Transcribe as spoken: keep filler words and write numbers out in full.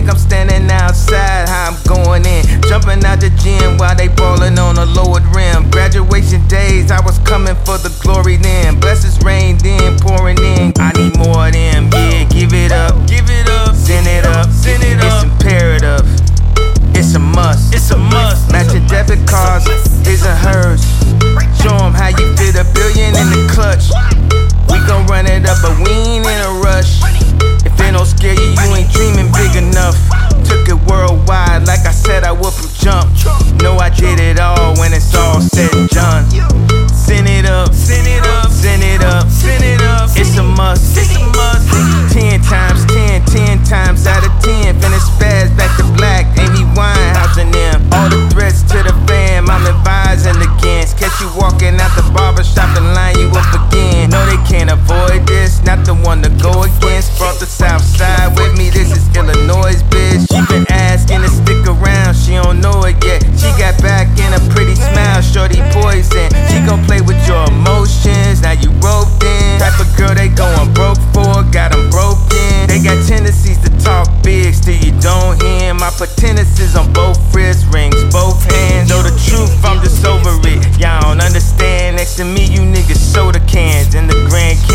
think I'm standing outside, how I'm going in. Jumping out the gym while they ballin' on a lowered rim. Graduation days, I was coming for the glory then. Blessings rained in, pouring in. I need more of them, yeah, give it up. Give it up, send it up, send it up. It's imperative, it's a must. It's a must. Matching debit cards, is a hers. Show 'em how you fit a billion in the clutch. We gon' run it up, but we ain't in a rush. If it don't scare you, you ain't dreaming big enough. Took it worldwide, like I said I would from jump. Know I did it all when it's all said and done. Send it up, send it up, send it up, send it up. It's a must, it's a must. Ten times ten, ten times out of ten. Finish fast, back to black, Amy Winehouse and them. All the threats to the fam, I'm advising against. Catch you walking out the barbershop and line you up again. No, they can't avoid this, not the one to go against. Brought the south side with me, this is Illinois, bitch. She been asking to stick around, she don't know it yet. She got back in a pretty smile, shorty poison. She gon' play with your emotions, now you roped in. Type of girl they going broke for, got them broken. They got tendencies to talk big, still you don't hear 'em. I put tendencies on both wrist rings, both hands. Know the truth, I'm just over it, y'all don't understand. Next to me, you niggas soda cans in the Grand Canyon.